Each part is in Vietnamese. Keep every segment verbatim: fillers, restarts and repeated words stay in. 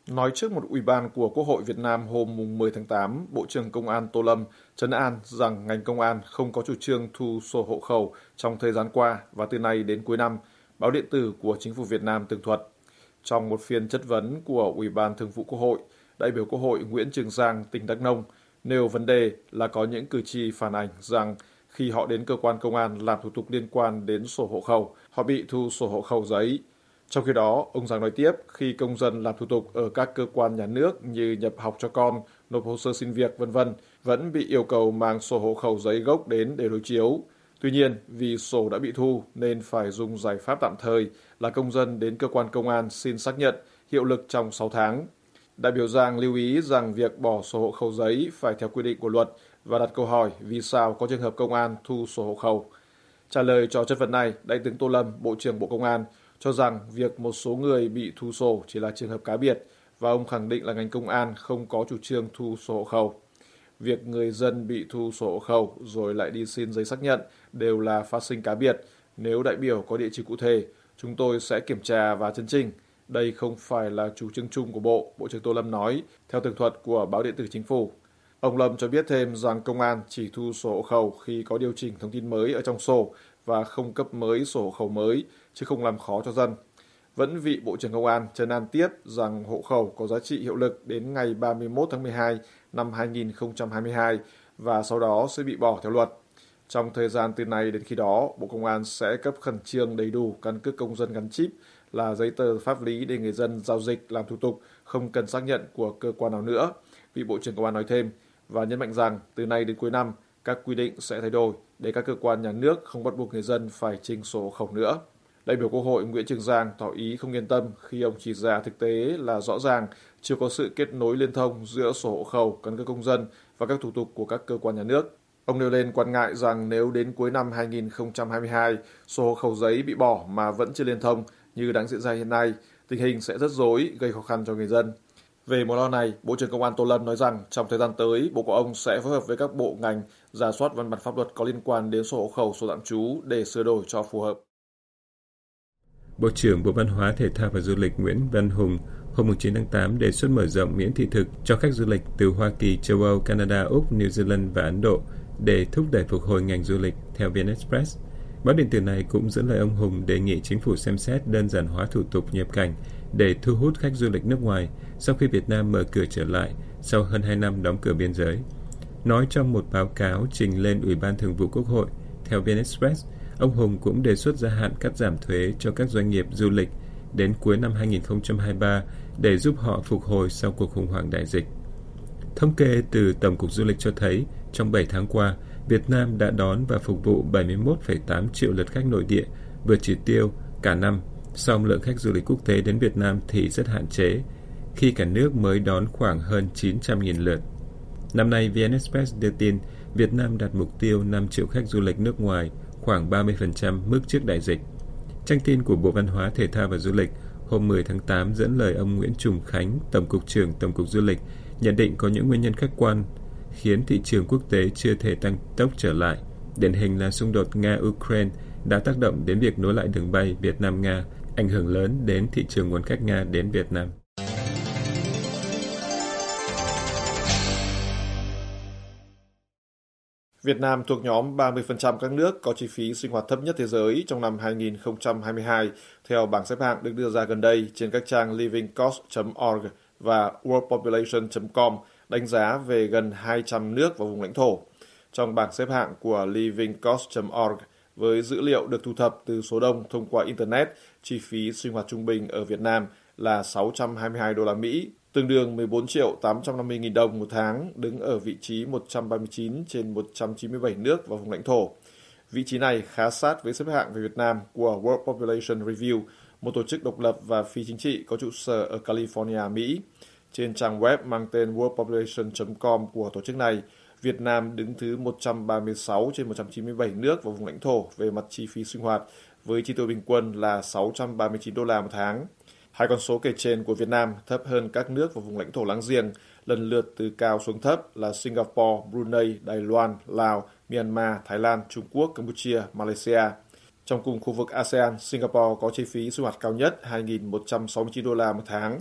Nói trước một ủy ban của Quốc hội Việt Nam hôm mười tháng tám, Bộ trưởng Công an Tô Lâm trấn an rằng ngành công an không có chủ trương thu sổ hộ khẩu trong thời gian qua và từ nay đến cuối năm, báo điện tử của Chính phủ Việt Nam tường thuật. Trong một phiên chất vấn của Ủy ban Thường vụ Quốc hội, đại biểu Quốc hội Nguyễn Trường Giang, tỉnh Đắk Nông, nêu vấn đề là có những cử tri phản ảnh rằng khi họ đến cơ quan công an làm thủ tục liên quan đến sổ hộ khẩu, họ bị thu sổ hộ khẩu giấy. Trong khi đó, ông Giang nói tiếp, khi công dân làm thủ tục ở các cơ quan nhà nước như nhập học cho con, nộp hồ sơ xin việc, vân vân vẫn bị yêu cầu mang sổ hộ khẩu giấy gốc đến để đối chiếu. Tuy nhiên, vì sổ đã bị thu nên phải dùng giải pháp tạm thời là công dân đến cơ quan công an xin xác nhận hiệu lực trong sáu tháng. Đại biểu Giang lưu ý rằng việc bỏ sổ hộ khẩu giấy phải theo quy định của luật và đặt câu hỏi vì sao có trường hợp công an thu sổ hộ khẩu. Trả lời cho chất vấn này, Đại tướng Tô Lâm, Bộ trưởng Bộ Công an, cho rằng việc một số người bị thu sổ chỉ là trường hợp cá biệt và ông khẳng định là ngành công an không có chủ trương thu sổ hộ khẩu. Việc người dân bị thu sổ hộ khẩu rồi lại đi xin giấy xác nhận đều là phát sinh cá biệt. Nếu đại biểu có địa chỉ cụ thể, chúng tôi sẽ kiểm tra và chấn chỉnh. Đây không phải là chủ trương chung của Bộ, Bộ trưởng Tô Lâm nói, theo tường thuật của báo điện tử Chính phủ. Ông Lâm cho biết thêm rằng công an chỉ thu sổ hộ khẩu khi có điều chỉnh thông tin mới ở trong sổ và không cấp mới sổ hộ khẩu mới, chứ không làm khó cho dân. Vẫn vị Bộ trưởng Công an trấn an tiếp rằng hộ khẩu có giá trị hiệu lực đến ngày ba mươi mốt tháng mười hai năm hai nghìn không trăm hai mươi hai và sau đó sẽ bị bỏ theo luật. Trong thời gian từ nay đến khi đó, Bộ Công an sẽ cấp khẩn trương đầy đủ căn cước công dân gắn chip là giấy tờ pháp lý để người dân giao dịch làm thủ tục, không cần xác nhận của cơ quan nào nữa, vị Bộ trưởng Công an nói thêm, và nhấn mạnh rằng từ nay đến cuối năm, các quy định sẽ thay đổi để các cơ quan nhà nước không bắt buộc người dân phải trình sổ hộ khẩu nữa. Đại biểu Quốc hội Nguyễn Trường Giang tỏ ý không yên tâm khi ông chỉ ra thực tế là rõ ràng chưa có sự kết nối liên thông giữa sổ hộ khẩu, căn cước công dân và các thủ tục của các cơ quan nhà nước. Ông nêu lên quan ngại rằng nếu đến cuối năm hai nghìn không trăm hai mươi hai, sổ hộ khẩu giấy bị bỏ mà vẫn chưa liên thông như đang diễn ra hiện nay, tình hình sẽ rất rối, gây khó khăn cho người dân. Về mối lo này, Bộ trưởng Công an Tô Lâm nói rằng trong thời gian tới, Bộ của ông sẽ phối hợp với các bộ ngành rà soát văn bản pháp luật có liên quan đến sổ hộ khẩu, sổ tạm trú để sửa đổi cho phù hợp. Bộ trưởng Bộ Văn hóa, Thể thao và Du lịch Nguyễn Văn Hùng hôm chín tháng tám đề xuất mở rộng miễn thị thực cho khách du lịch từ Hoa Kỳ, châu Âu, Canada, Úc, New Zealand và Ấn Độ để thúc đẩy phục hồi ngành du lịch, theo vê en Express. Báo điện tử này cũng dẫn lời ông Hùng đề nghị chính phủ xem xét đơn giản hóa thủ tục nhập cảnh để thu hút khách du lịch nước ngoài sau khi Việt Nam mở cửa trở lại sau hơn hai năm đóng cửa biên giới. Nói trong một báo cáo trình lên Ủy ban Thường vụ Quốc hội, theo vê en Express, ông Hùng cũng đề xuất gia hạn cắt giảm thuế cho các doanh nghiệp du lịch đến cuối năm hai nghìn không trăm hai mươi ba để giúp họ phục hồi sau cuộc khủng hoảng đại dịch. Thống kê từ Tổng cục Du lịch cho thấy, trong bảy tháng qua, Việt Nam đã đón và phục vụ bảy mươi mốt phẩy tám triệu lượt khách nội địa, vượt chỉ tiêu cả năm, song lượng khách du lịch quốc tế đến Việt Nam thì rất hạn chế, khi cả nước mới đón khoảng hơn chín trăm nghìn lượt. Năm nay, vê en Express đưa tin Việt Nam đặt mục tiêu năm triệu khách du lịch nước ngoài, khoảng ba mươi phần trăm mức trước đại dịch. Trang tin của Bộ Văn hóa, Thể thao và Du lịch hôm mười tháng tám dẫn lời ông Nguyễn Trùng Khánh, Tổng cục trưởng Tổng cục Du lịch, nhận định có những nguyên nhân khách quan khiến thị trường quốc tế chưa thể tăng tốc trở lại. Điển hình là xung đột Nga-Ukraine đã tác động đến việc nối lại đường bay Việt Nam-Nga, ảnh hưởng lớn đến thị trường nguồn khách Nga đến Việt Nam. Việt Nam thuộc nhóm ba mươi phần trăm các nước có chi phí sinh hoạt thấp nhất thế giới trong năm hai nghìn không trăm hai mươi hai, theo bảng xếp hạng được đưa ra gần đây trên các trang living cost chấm org và world population chấm com, đánh giá về gần hai trăm nước và vùng lãnh thổ. Trong bảng xếp hạng của living cost chấm org, với dữ liệu được thu thập từ số đông thông qua Internet, chi phí sinh hoạt trung bình ở Việt Nam là sáu trăm hai mươi hai đô la Mỹ, tương đương mười bốn triệu tám trăm năm mươi nghìn đồng một tháng, đứng ở vị trí một trăm ba mươi chín trên một trăm chín mươi bảy nước và vùng lãnh thổ. Vị trí này khá sát với xếp hạng về Việt Nam của World Population Review, một tổ chức độc lập và phi chính trị có trụ sở ở California, Mỹ. Trên trang web mang tên world population chấm com của tổ chức này, Việt Nam đứng thứ một trăm ba mươi sáu trên một trăm chín mươi bảy nước và vùng lãnh thổ về mặt chi phí sinh hoạt, với chi tiêu bình quân là sáu trăm ba mươi chín đô la một tháng. Hai con số kể trên của Việt Nam thấp hơn các nước và vùng lãnh thổ láng giềng, lần lượt từ cao xuống thấp là Singapore, Brunei, Đài Loan, Lào, Myanmar, Thái Lan, Trung Quốc, Campuchia, Malaysia. Trong cùng khu vực a sê an, Singapore có chi phí sinh hoạt cao nhất hai nghìn một trăm sáu mươi chín đô la một tháng,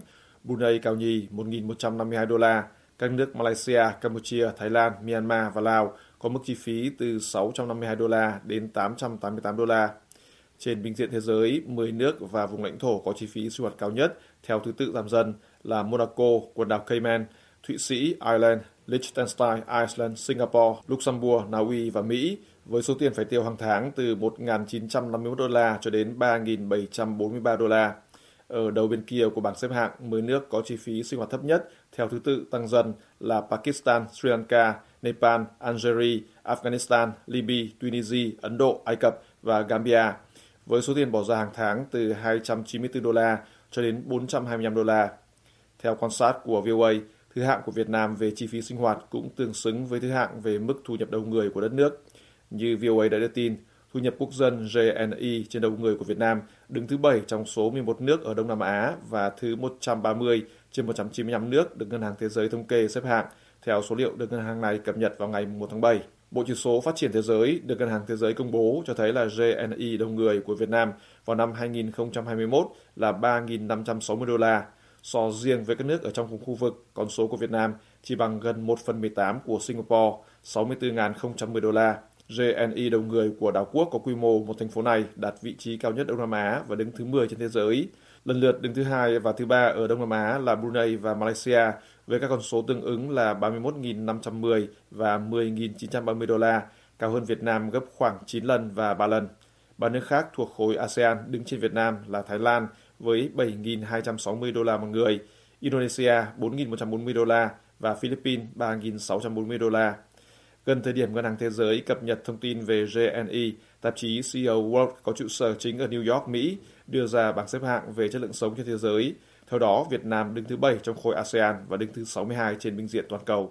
Brunei cao nhì một nghìn một trăm năm mươi hai đô la. Các nước Malaysia, Campuchia, Thái Lan, Myanmar và Lào có mức chi phí từ sáu trăm năm mươi hai đô la đến tám trăm tám mươi tám đô la. Trên bình diện thế giới, mười nước và vùng lãnh thổ có chi phí sinh hoạt cao nhất theo thứ tự giảm dần là Monaco, quần đảo Cayman, Thụy Sĩ, Ireland, Liechtenstein, Iceland, Singapore, Luxembourg, Na Uy và Mỹ, với số tiền phải tiêu hàng tháng từ một nghìn chín trăm năm mươi mốt đô la cho đến ba nghìn bảy trăm bốn mươi ba đô la. Ở đầu bên kia của bảng xếp hạng, mười nước có chi phí sinh hoạt thấp nhất theo thứ tự tăng dần là Pakistan, Sri Lanka, Nepal, Algeria, Afghanistan, Libya, Tunisia, Ấn Độ, Ai Cập và Gambia, với số tiền bỏ ra hàng tháng từ hai trăm chín mươi tư đô la cho đến bốn trăm hai mươi lăm đô la. Theo quan sát của vê o a, thứ hạng của Việt Nam về chi phí sinh hoạt cũng tương xứng với thứ hạng về mức thu nhập đầu người của đất nước. Như vê o a đã đưa tin, thu nhập quốc dân G N I trên đầu người của Việt Nam đứng thứ bảy trong số mười một nước ở Đông Nam Á và thứ một trăm ba mươi trên một trăm chín mươi lăm nước được Ngân hàng Thế giới thống kê xếp hạng, theo số liệu được ngân hàng này cập nhật vào ngày một tháng bảy. Bộ chỉ số phát triển thế giới được Ngân hàng Thế giới công bố cho thấy là G N I đầu người của Việt Nam vào năm hai nghìn không trăm hai mươi mốt là ba nghìn năm trăm sáu mươi đô la. So riêng với các nước ở trong cùng khu vực, con số của Việt Nam chỉ bằng gần một phần mười tám của Singapore, sáu mươi tư nghìn không trăm mười đô la. G N I đầu người của đảo quốc có quy mô một thành phố này đạt vị trí cao nhất Đông Nam Á và đứng thứ mười trên thế giới. Lần lượt đứng thứ hai và thứ ba ở Đông Nam Á là Brunei và Malaysia với các con số tương ứng là ba mươi mốt nghìn năm trăm mười và mười nghìn chín trăm ba mươi đô la, cao hơn Việt Nam gấp khoảng chín lần và ba lần. Ba nước khác thuộc khối a sê an đứng trên Việt Nam là Thái Lan với bảy nghìn hai trăm sáu mươi đô la một người, Indonesia bốn nghìn một trăm bốn mươi đô la và Philippines ba nghìn sáu trăm bốn mươi đô la. Gần thời điểm Ngân hàng Thế giới cập nhật thông tin về G N I, tạp chí C E O World có trụ sở chính ở New York, Mỹ, đưa ra bảng xếp hạng về chất lượng sống trên thế giới. Theo đó, Việt Nam đứng thứ bảy trong khối a sê an và đứng thứ sáu mươi hai trên bình diện toàn cầu.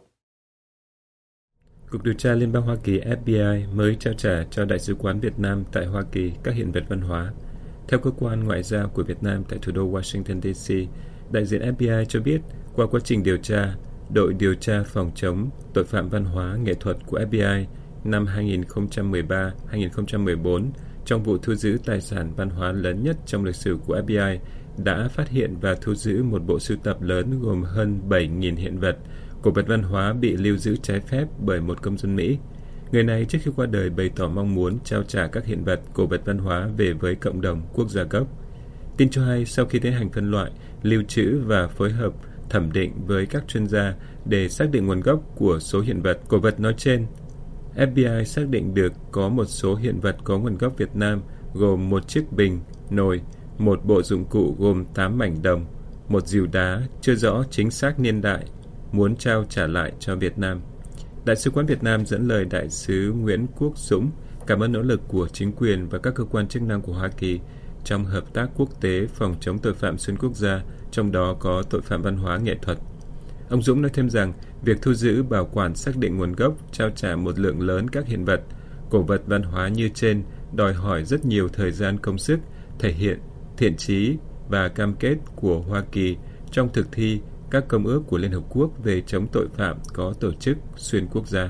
Cục điều tra Liên bang Hoa Kỳ F B I mới trao trả cho Đại sứ quán Việt Nam tại Hoa Kỳ các hiện vật văn hóa. Theo cơ quan ngoại giao của Việt Nam tại thủ đô Washington D C, đại diện F B I cho biết qua quá trình điều tra, đội điều tra phòng chống tội phạm văn hóa nghệ thuật của F B I năm hai nghìn không trăm mười ba đến hai nghìn không trăm mười bốn trong vụ thu giữ tài sản văn hóa lớn nhất trong lịch sử của F B I đã phát hiện và thu giữ một bộ sưu tập lớn gồm hơn bảy nghìn hiện vật, cổ vật văn hóa bị lưu giữ trái phép bởi một công dân Mỹ. Người này trước khi qua đời bày tỏ mong muốn trao trả các hiện vật, cổ vật văn hóa về với cộng đồng quốc gia gốc. Tin cho hay sau khi tiến hành phân loại, lưu trữ và phối hợp thẩm định với các chuyên gia để xác định nguồn gốc của số hiện vật, cổ vật nói trên, F B I xác định được có một số hiện vật có nguồn gốc Việt Nam gồm một chiếc bình, nồi, một bộ dụng cụ gồm tám mảnh đồng, một rìu đá chưa rõ chính xác niên đại, muốn trao trả lại cho Việt Nam. Đại sứ quán Việt Nam dẫn lời Đại sứ Nguyễn Quốc Dũng cảm ơn nỗ lực của chính quyền và các cơ quan chức năng của Hoa Kỳ trong hợp tác quốc tế phòng chống tội phạm xuyên quốc gia, trong đó có tội phạm văn hóa nghệ thuật. Ông Dũng nói thêm rằng, việc thu giữ, bảo quản, xác định nguồn gốc, trao trả một lượng lớn các hiện vật, cổ vật văn hóa như trên đòi hỏi rất nhiều thời gian công sức, thể hiện thiện chí và cam kết của Hoa Kỳ trong thực thi các công ước của Liên Hợp Quốc về chống tội phạm có tổ chức xuyên quốc gia.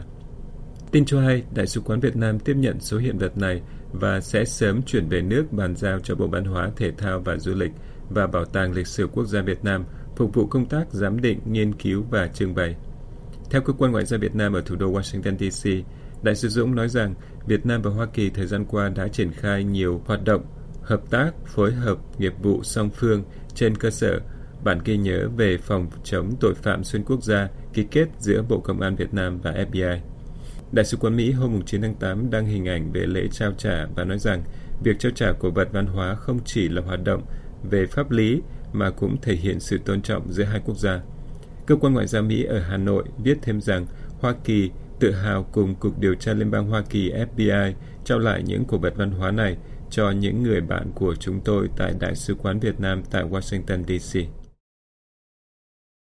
Tin cho hay, Đại sứ quán Việt Nam tiếp nhận số hiện vật này và sẽ sớm chuyển về nước bàn giao cho Bộ Văn hóa, Thể thao và Du lịch và Bảo tàng Lịch sử Quốc gia Việt Nam phục vụ công tác giám định, nghiên cứu và trưng bày. Theo Cơ quan Ngoại giao Việt Nam ở thủ đô Washington D C, Đại sứ Dũng nói rằng Việt Nam và Hoa Kỳ thời gian qua đã triển khai nhiều hoạt động, hợp tác, phối hợp, nghiệp vụ song phương trên cơ sở bản ghi nhớ về phòng chống tội phạm xuyên quốc gia ký kết giữa Bộ Công an Việt Nam và F B I. Đại sứ quán Mỹ hôm chín tháng tám đăng hình ảnh về lễ trao trả và nói rằng việc trao trả cổ vật văn hóa không chỉ là hoạt động về pháp lý mà cũng thể hiện sự tôn trọng giữa hai quốc gia. Cơ quan Ngoại giao Mỹ ở Hà Nội viết thêm rằng Hoa Kỳ tự hào cùng Cục Điều tra Liên bang Hoa Kỳ F B I trao lại những cổ vật văn hóa này cho những người bạn của chúng tôi tại Đại sứ quán Việt Nam tại Washington D C